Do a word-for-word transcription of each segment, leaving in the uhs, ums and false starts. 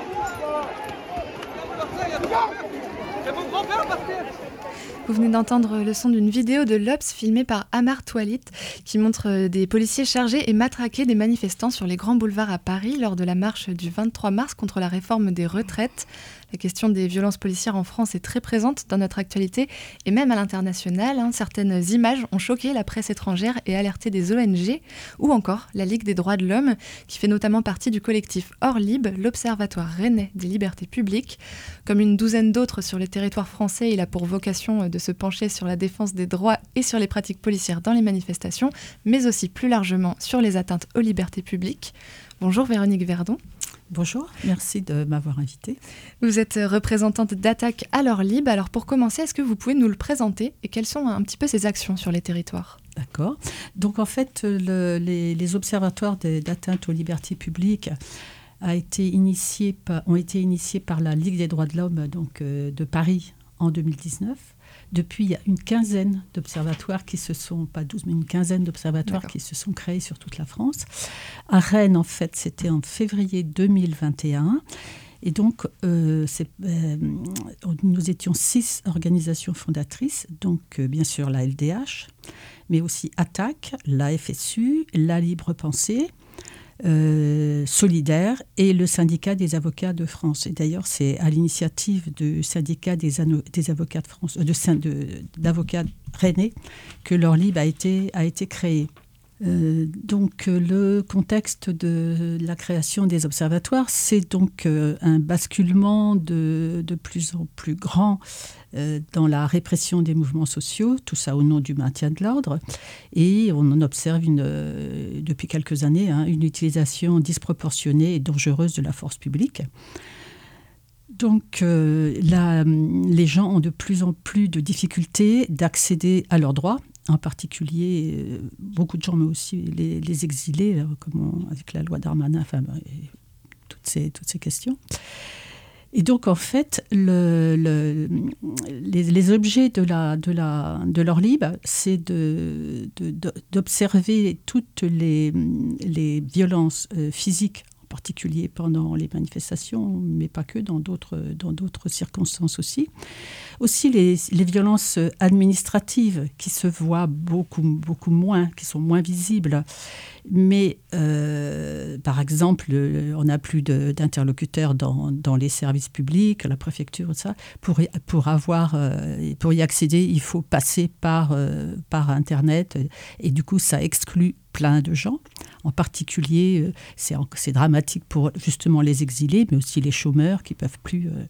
Vous venez d'entendre le son d'une vidéo de l'Obs filmée par Amar Toualit qui montre des policiers chargés et matraquer des manifestants sur les grands boulevards à Paris lors de la marche du vingt-trois mars contre la réforme des retraites. La question des violences policières en France est très présente dans notre actualité et même à l'international. Hein. Certaines images ont choqué la presse étrangère et alerté des O N G ou encore la Ligue des droits de l'homme qui fait notamment partie du collectif Orlib, l'Observatoire rennais des libertés publiques. Comme une douzaine d'autres sur le territoire français, il a pour vocation de se pencher sur la défense des droits et sur les pratiques policières dans les manifestations, mais aussi plus largement sur les atteintes aux libertés publiques. Bonjour Véronique Verdon. Bonjour, merci de m'avoir invitée. Vous êtes représentante d'Attaque à l'Orlib. Alors pour commencer, est-ce que vous pouvez nous le présenter et quelles sont un petit peu ses actions sur les territoires ? D'accord. Donc en fait, le, les, les observatoires de, d'atteinte aux libertés publiques a été initié par, ont été initiés par la Ligue des droits de l'homme donc, euh, de Paris en deux mille dix-neuf. Depuis, il y a une quinzaine d'observatoires qui se sont, pas douze, mais une quinzaine d'observatoires D'accord. qui se sont créés sur toute la France. À Rennes, en fait, c'était en février deux mille vingt et un. Et donc, euh, c'est, euh, nous étions six organisations fondatrices, donc euh, bien sûr la L D H, mais aussi Attaque, la F S U, la Libre Pensée, Euh, Solidaire et le syndicat des avocats de France. Et d'ailleurs, c'est à l'initiative du syndicat des, ano- des avocats de France, euh, de, de, d'avocats rennais que l'Orlib a été, a été créé. Euh, donc, le contexte de la création des observatoires, c'est donc euh, un basculement de, de plus en plus grand euh, dans la répression des mouvements sociaux, tout ça au nom du maintien de l'ordre. Et on en observe une, euh, depuis quelques années hein, une utilisation disproportionnée et dangereuse de la force publique. Donc, euh, la, les gens ont de plus en plus de difficultés d'accéder à leurs droits. En particulier, euh, beaucoup de gens, mais aussi les, les exilés, là, comme on, avec la loi Darmanin, enfin, et toutes, ces, toutes ces questions. Et donc, en fait, le, le, les, les objets de, la, de, la, de l'Orlib, c'est de, de, de, d'observer toutes les, les violences euh, physiques, en particulier pendant les manifestations, mais pas que, dans d'autres, dans d'autres circonstances aussi. Aussi les, les violences administratives qui se voient beaucoup, beaucoup moins, qui sont moins visibles. Mais, euh, par exemple, on n'a plus de, d'interlocuteurs dans, dans les services publics, la préfecture, ça. Pour, pour, avoir, euh, pour y accéder, il faut passer par, euh, par Internet. Et du coup, ça exclut plein de gens. En particulier, c'est, c'est dramatique pour justement les exilés, mais aussi les chômeurs qui ne peuvent plus euh,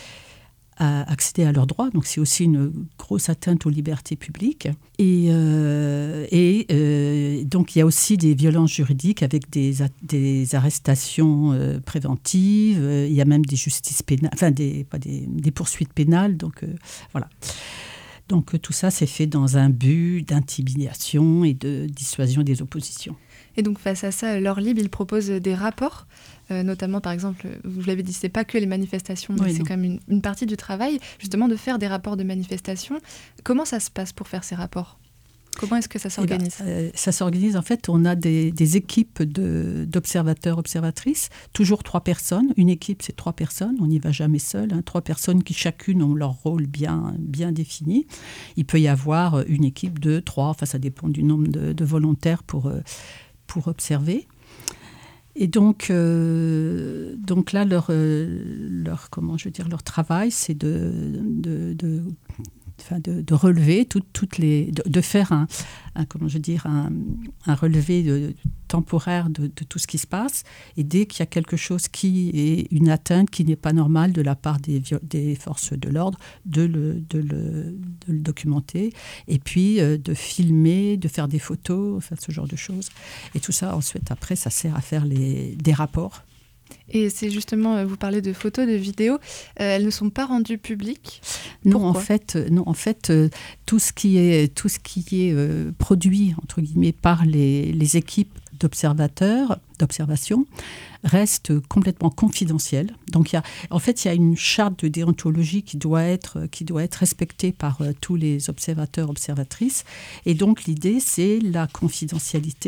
à accéder à leurs droits. Donc, c'est aussi une grosse atteinte aux libertés publiques. Et, euh, et euh, donc, il y a aussi des violences juridiques avec des, des arrestations euh, préventives. Il y a même des justices pénales, enfin, des, pas des, des poursuites pénales. Donc, euh, voilà. Donc, tout ça, c'est fait dans un but d'intimidation et de dissuasion des oppositions. Et donc, face à ça, l'Orlib, il propose des rapports, euh, notamment, par exemple, vous l'avez dit, ce n'est pas que les manifestations, mais oui, c'est non. quand même une, une partie du travail, justement, de faire des rapports de manifestations. Comment ça se passe pour faire ces rapports ? Comment est-ce que ça s'organise ? Eh ben, euh, Ça s'organise, en fait, on a des, des équipes de, d'observateurs, observatrices, toujours trois personnes. Une équipe, c'est trois personnes, on n'y va jamais seul. Hein, trois personnes qui chacune ont leur rôle bien, bien défini. Il peut y avoir une équipe de trois, enfin ça dépend du nombre de, de volontaires pour, pour observer. Et donc, euh, donc là, leur, leur, comment je veux dire, leur travail, c'est de... de, de Enfin, de, de relever toutes, toutes les, de, de faire un, un, comment je veux dire, un, un relevé de, temporaire de, de tout ce qui se passe. Et dès qu'il y a quelque chose qui est une atteinte qui n'est pas normale de la part des, des forces de l'ordre, de le, de, le, de le documenter. Et puis euh, de filmer, de faire des photos, enfin, ce genre de choses. Et tout ça, ensuite, après, ça sert à faire les, des rapports. Et c'est justement, vous parlez de photos, de vidéos, euh, elles ne sont pas rendues publiques. Non, en fait, non, en fait, euh, tout ce qui est, tout ce qui est euh, produit entre guillemets par les, les équipes d'observateurs, d'observation, reste complètement confidentiel. Donc, il y a, en fait, il y a une charte de déontologie qui doit être, qui doit être respectée par euh, tous les observateurs, observatrices. Et donc, l'idée, c'est la confidentialité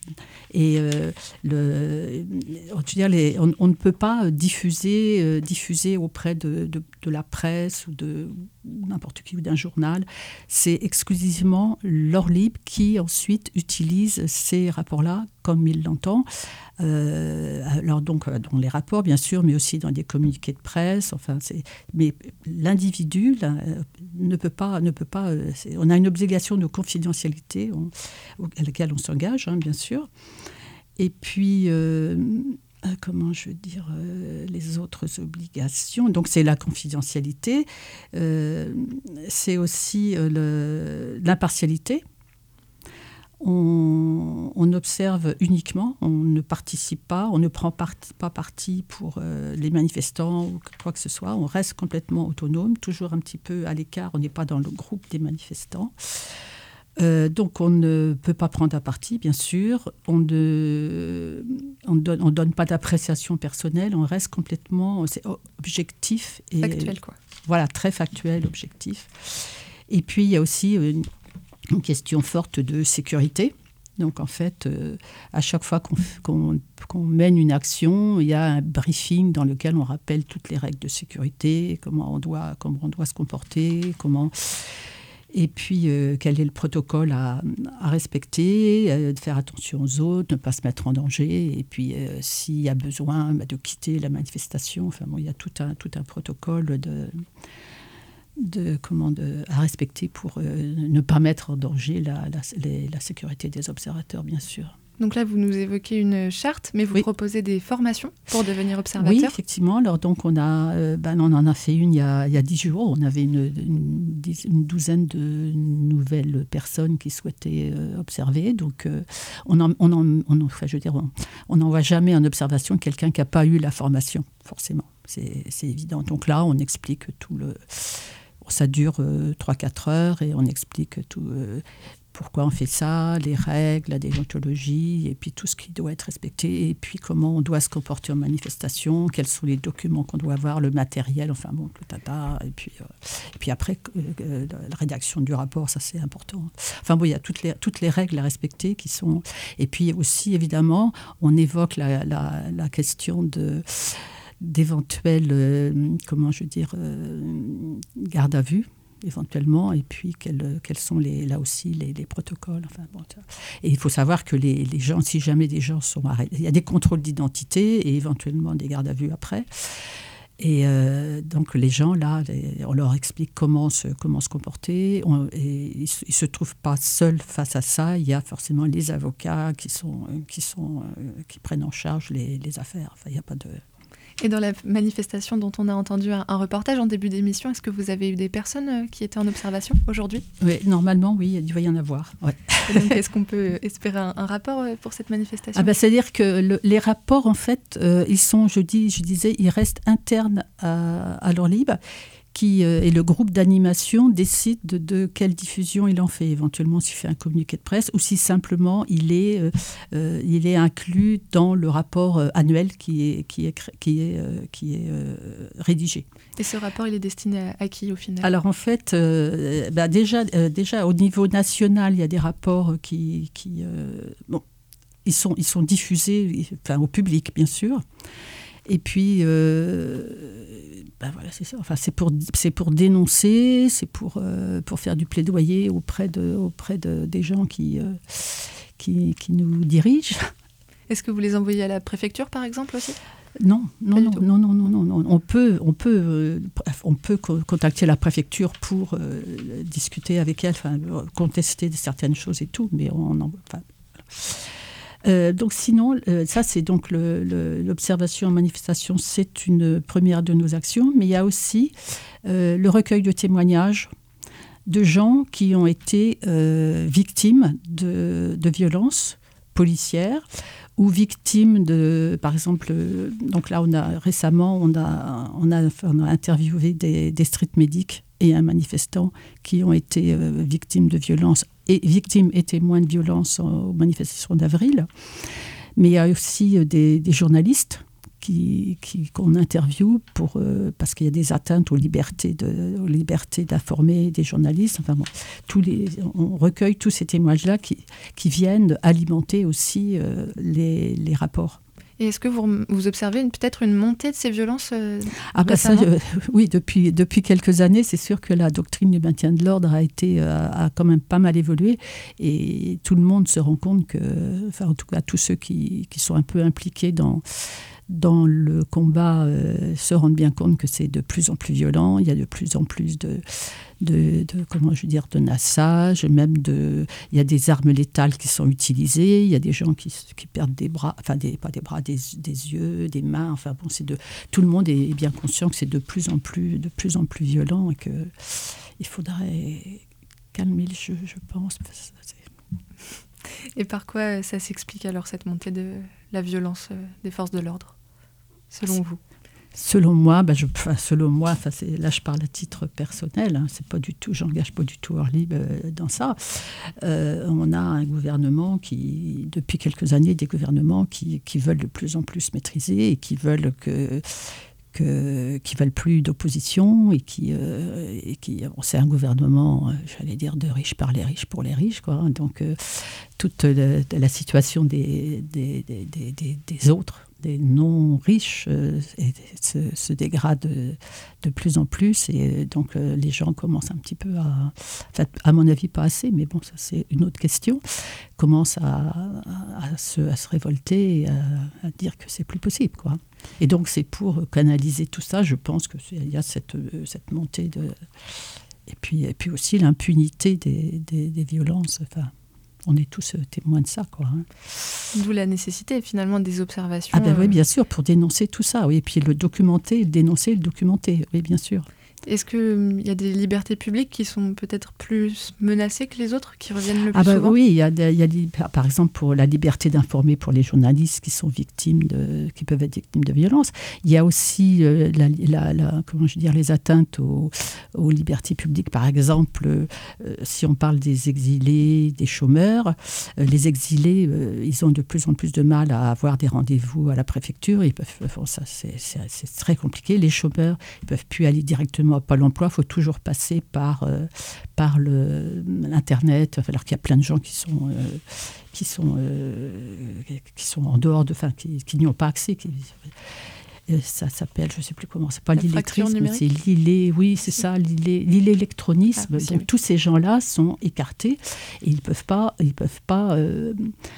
Et euh, le, je veux dire, les, on, on ne peut pas diffuser, euh, diffuser auprès de, de, de la presse ou de n'importe qui ou d'un journal. C'est exclusivement l'Orlib qui ensuite utilise ces rapports-là comme il l'entend. Euh, alors donc dans les rapports bien sûr, mais aussi dans des communiqués de presse. Enfin, c'est, mais l'individu là, ne peut pas, ne peut pas. On a une obligation de confidentialité on, à laquelle on s'engage, hein, bien sûr. Et puis, euh, comment je veux dire, euh, les autres obligations. Donc c'est la confidentialité, euh, c'est aussi euh, le, l'impartialité. On, on observe uniquement, on ne participe pas, on ne prend part, pas parti pour euh, les manifestants ou quoi que ce soit. On reste complètement autonome, toujours un petit peu à l'écart. On n'est pas dans le groupe des manifestants. Euh, donc on ne peut pas prendre un parti, bien sûr. On ne on donne, on donne pas d'appréciation personnelle. On reste complètement c'est objectif. Et, factuel, quoi. Voilà, très factuel, objectif. Et puis il y a aussi une une question forte de sécurité. Donc, en fait, euh, à chaque fois qu'on, qu'on, qu'on mène une action, il y a un briefing dans lequel on rappelle toutes les règles de sécurité, comment on doit, comment on doit se comporter, comment... Et puis, euh, quel est le protocole à, à respecter, euh, de faire attention aux autres, ne pas se mettre en danger. Et puis, euh, s'il y a besoin bah, de quitter la manifestation, enfin, bon, il y a tout un, tout un protocole de... De, comment, de, à respecter pour euh, ne pas mettre en danger la, la, les, la sécurité des observateurs, bien sûr. Donc là, vous nous évoquez une charte, mais vous oui. proposez des formations pour devenir observateur. Oui, effectivement. Alors, donc, on, a, euh, ben, on en a fait une il y a, il y a dix jours. On avait une, une, une douzaine de nouvelles personnes qui souhaitaient euh, observer. Donc, euh, on en, on en, on en, enfin, je veux dire, on n'envoie jamais en observation quelqu'un qui n'a pas eu la formation, forcément. C'est, c'est évident. Donc là, on explique tout le... Ça dure euh, trois à quatre heures et on explique tout, euh, pourquoi on fait ça, les règles, la déontologie, et puis tout ce qui doit être respecté, et puis comment on doit se comporter en manifestation, quels sont les documents qu'on doit avoir, le matériel, enfin bon, le tata, et puis, euh, et puis après, euh, la rédaction du rapport, ça c'est important. Enfin bon, il y a toutes les, toutes les règles à respecter qui sont... Et puis aussi, évidemment, on évoque la, la, la question de... d'éventuels, euh, comment je veux dire, euh, garde à vue, éventuellement, et puis quels, quels sont les, là aussi les, les protocoles. Enfin, bon, et il faut savoir que les, les gens, si jamais des gens sont arrêtés, il y a des contrôles d'identité et éventuellement des gardes à vue après. Et euh, donc les gens, là, les, on leur explique comment se, comment se comporter. On, et ils ne se trouvent pas seuls face à ça. Il y a forcément les avocats qui, sont, qui, sont, euh, qui prennent en charge les, les affaires. Enfin, il n'y a pas de... Et dans la manifestation dont on a entendu un, un reportage en début d'émission, est-ce que vous avez eu des personnes qui étaient en observation aujourd'hui ? Oui, normalement, oui, il doit y en avoir. Ouais. Et donc, est-ce qu'on peut espérer un, un rapport pour cette manifestation ? Ah ben, c'est-à-dire que le, les rapports, en fait, euh, ils sont, je, dis, je disais, ils restent internes à, à l'Orlib, qui euh, et le groupe d'animation décide de, de quelle diffusion il en fait, éventuellement s'il fait un communiqué de presse ou si simplement il est, euh, euh, il est inclus dans le rapport euh, annuel qui est, qui est, qui est, euh, qui est euh, rédigé. Et ce rapport, il est destiné à, à qui au final ? Alors en fait, euh, bah déjà, euh, déjà au niveau national, il y a des rapports qui, qui euh, bon, ils sont, ils sont diffusés, enfin au public bien sûr. Et puis, euh, ben voilà, c'est ça. Enfin, c'est pour, c'est pour dénoncer, c'est pour, euh, pour faire du plaidoyer auprès, de, auprès de, des gens qui, euh, qui, qui nous dirigent. Est-ce que vous les envoyez à la préfecture, par exemple, aussi ? Non, non, non, non, non, non, non, non. On peut, on peut, euh, on peut contacter la préfecture pour euh, discuter avec elle, enfin, contester certaines choses et tout, mais on en... Enfin, Euh, donc sinon, euh, ça c'est donc le, le, l'observation en manifestation, c'est une première de nos actions, mais il y a aussi euh, le recueil de témoignages de gens qui ont été euh, victimes de, de violences policières ou victimes de, par exemple, euh, donc là on a récemment on a on a, on a interviewé des, des street medics et un manifestant qui ont été euh, victimes de violences et victimes et témoins de violences aux manifestations d'avril. Mais il y a aussi des, des journalistes qui, qui, qu'on interviewe pour, euh, parce qu'il y a des atteintes aux libertés, de, aux libertés d'informer des journalistes. Enfin bon, tous les, on recueille tous ces témoignages-là qui, qui viennent alimenter aussi euh, les, les rapports. Et est-ce que vous, vous observez une, peut-être une montée de ces violences euh, ah ben ça, euh, Oui, depuis, depuis quelques années, c'est sûr que la doctrine du maintien de l'ordre a, été, euh, a quand même pas mal évolué. Et tout le monde se rend compte que, enfin en tout cas tous ceux qui, qui sont un peu impliqués dans... dans le combat, euh, se rendent bien compte que c'est de plus en plus violent. Il y a de plus en plus de, de, de comment je veux dire, de nassage, même de, il y a des armes létales qui sont utilisées. Il y a des gens qui, qui perdent des bras, enfin des, pas des bras, des, des yeux, des mains. Enfin bon, c'est de, tout le monde est bien conscient que c'est de plus en plus, de plus en plus violent et que il faudrait calmer le jeu, je pense. Et par quoi ça s'explique alors cette montée de la violence des forces de l'ordre, selon vous? Selon moi, bah je, selon moi, c'est, là je parle à titre personnel, hein, c'est pas du tout, j'engage pas du tout Orly euh, dans ça. Euh, on a un gouvernement qui, depuis quelques années, des gouvernements qui, qui veulent de plus en plus maîtriser et qui veulent que Que, qui ne veulent plus d'opposition et qui, euh, et qui bon, c'est un gouvernement, euh, j'allais dire, de riches par les riches pour les riches, quoi. Donc euh, toute le, la situation des, des, des, des, des, des autres, des non-riches, euh, et, se, se dégrade de, de plus en plus et donc euh, les gens commencent un petit peu à, enfin, à mon avis pas assez, mais bon ça c'est une autre question, commencent à, à, à, se, à se révolter et à, à dire que c'est plus possible, quoi. Et donc c'est pour canaliser tout ça, je pense qu'il y a cette, cette montée de... Et puis, et puis aussi l'impunité des, des, des violences, enfin... On est tous témoins de ça, quoi. Hein. D'où la nécessité, finalement, des observations. Ah ben euh... oui, bien sûr, pour dénoncer tout ça. Oui. Et puis le documenter, le dénoncer, le documenter. Oui, bien sûr. Est-ce qu'il hum, y a des libertés publiques qui sont peut-être plus menacées que les autres, qui reviennent le plus ah ben souvent? Oui, il y a, il y a, par exemple, pour la liberté d'informer pour les journalistes qui sont victimes de, qui peuvent être victimes de violences. Il y a aussi euh, la, la, la, comment je veux dire, les atteintes aux, aux libertés publiques. Par exemple, euh, si on parle des exilés, des chômeurs, euh, les exilés, euh, ils ont de plus en plus de mal à avoir des rendez-vous à la préfecture. Ils peuvent, bon, ça, c'est, c'est, c'est très compliqué. Les chômeurs, ils ne peuvent plus aller directement à Pôle emploi, il faut toujours passer par, euh, par le, l'Internet, alors qu'il y a plein de gens qui sont, euh, qui sont, euh, qui sont en dehors, de, enfin, qui, qui n'y ont pas accès. Qui, euh, ça s'appelle, je ne sais plus comment, c'est pas la l'illettrisme, c'est l'illé, oui, c'est ça, l'illé, l'illélectronisme. Ah, donc tous ces gens-là sont écartés et ils ne peuvent pas, ils peuvent pas euh,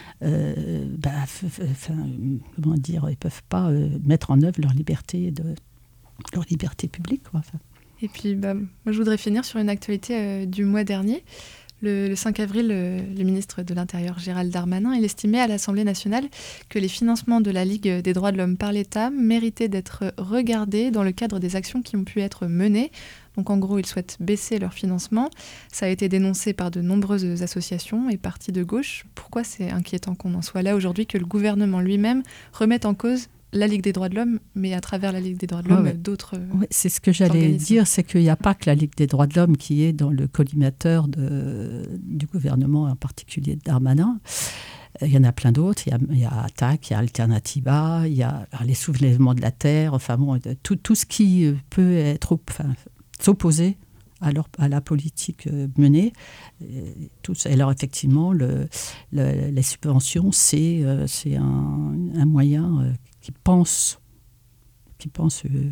euh, bah, f- f- comment dire, ils peuvent pas euh, mettre en œuvre leur liberté, de, leur liberté publique, quoi. Enfin, Et puis, bah, moi, je voudrais finir sur une actualité euh, du mois dernier. Le, le cinq avril, euh, le ministre de l'Intérieur, Gérald Darmanin, il estimait à l'Assemblée nationale que les financements de la Ligue des droits de l'homme par l'État méritaient d'être regardés dans le cadre des actions qui ont pu être menées. Donc, en gros, il souhaite baisser leur financement. Ça a été dénoncé par de nombreuses associations et partis de gauche. Pourquoi c'est inquiétant qu'on en soit là aujourd'hui, que le gouvernement lui-même remette en cause la Ligue des droits de l'homme, mais à travers la Ligue des droits de l'homme, ouais, ouais. d'autres ouais, c'est ce que j'allais organismes. dire, c'est qu'il n'y a pas que la Ligue des droits de l'homme qui est dans le collimateur de, du gouvernement, en particulier de Darmanin. Il y en a plein d'autres. Il y a, il y a Attac, il y a Alternativa, il y a les soulèvements de la terre, enfin bon, tout, tout ce qui peut être, enfin, s'opposer à, leur, à la politique menée. Et, tout ça. Et alors effectivement, le, le, les subventions, c'est, c'est un, un moyen euh, qui pense, qui pense euh,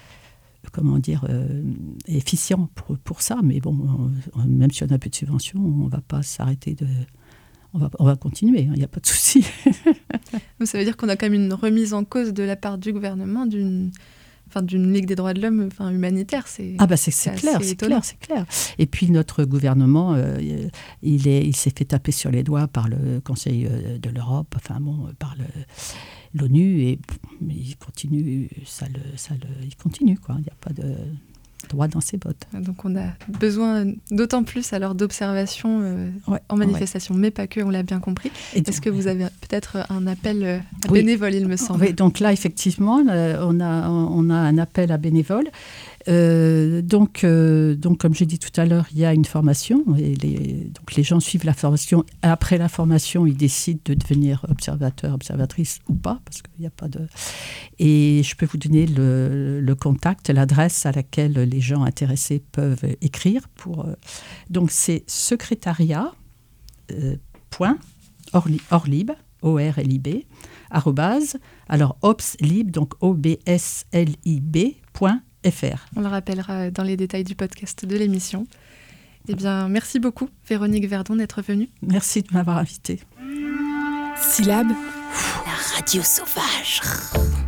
comment dire, euh, efficient pour, pour ça. Mais bon, on, même si on a peu de subventions, on ne va pas s'arrêter de... On va, on va continuer, il hein, n'y a pas de souci. Donc ça veut dire qu'on a quand même une remise en cause de la part du gouvernement d'une... Enfin, d'une Ligue des droits de l'homme, enfin, humanitaire, c'est ah bah c'est, c'est, c'est clair, c'est clair, c'est clair. Et puis notre gouvernement, euh, il, est, il s'est fait taper sur les doigts par le Conseil de l'Europe, enfin bon, par le, l'ONU, et il continue, ça le, ça le, il continue, quoi. Il n'y a pas de droit dans ses bottes. Donc on a besoin d'autant plus alors d'observation euh, ouais, en manifestation, ouais. mais pas que, on l'a bien compris. Et Est-ce donc, que vous avez peut-être un appel à oui. bénévoles, il me semble? Oui, donc là, effectivement, on a, on a un appel à bénévoles. Euh, donc, euh, donc, comme j'ai dit tout à l'heure, il y a une formation et les, donc les gens suivent la formation. Après la formation, ils décident de devenir observateur, observatrice ou pas, parce qu'il n'y a pas de... Et je peux vous donner le, le contact, l'adresse à laquelle les gens intéressés peuvent écrire. Pour, euh, donc, c'est secrétariat, euh, point, orli, orlib, O R L I B, arrobase, alors obslib, donc O B S L I B, point F R. On le rappellera dans les détails du podcast de l'émission. Eh bien, merci beaucoup, Véronique Verdon, d'être venue. Merci de m'avoir invitée. Syllabe, la radio sauvage.